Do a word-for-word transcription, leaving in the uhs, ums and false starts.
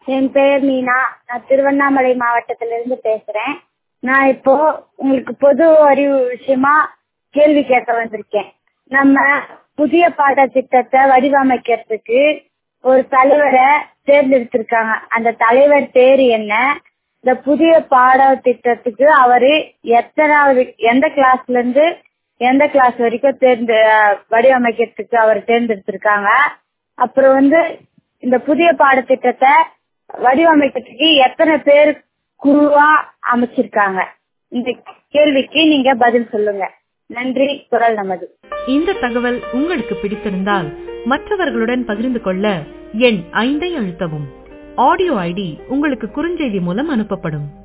என் பெயர் மீனா. நான் திருவண்ணாமலை மாவட்டத்திலிருந்து பேசுறேன். நான் இப்போ உங்களுக்கு பொது அறிவு விஷயமா கேள்வி கேட்க வந்திருக்கேன். நம்ம புதிய பாடத்திட்டத்தை வடிவமைக்கிறதுக்கு ஒரு தலைவரை தேர்ந்தெடுத்திருக்காங்க. அந்த தலைவர் பேரு என்ன? இந்த புதிய பாடத்திட்டத்துக்கு அவரு எத்தனாவது எந்த கிளாஸ்ல இருந்து எந்த கிளாஸ் வரைக்கும் தேர்ந்து வடிவமைக்கிறதுக்கு அவர் தேர்ந்தெடுத்திருக்காங்க. அப்புறம் வந்து இந்த புதிய பாடத்திட்டத்தை வடிவமைக்கிறதுக்கு எத்தனை பேர் குழுவா அமைச்சிருக்காங்க? இந்த கேள்விக்கு நீங்க பதில் சொல்லுங்க. நன்றி. குரல் நமது. இந்த தகவல் உங்களுக்கு பிடித்திருந்தால் மற்றவர்களுடன் பகிர்ந்து கொள்ள எண் ஐந்தை அழுத்தவும். ஆடியோ ஐடி உங்களுக்கு குறுஞ்செய்தி மூலம் அனுப்பப்படும்.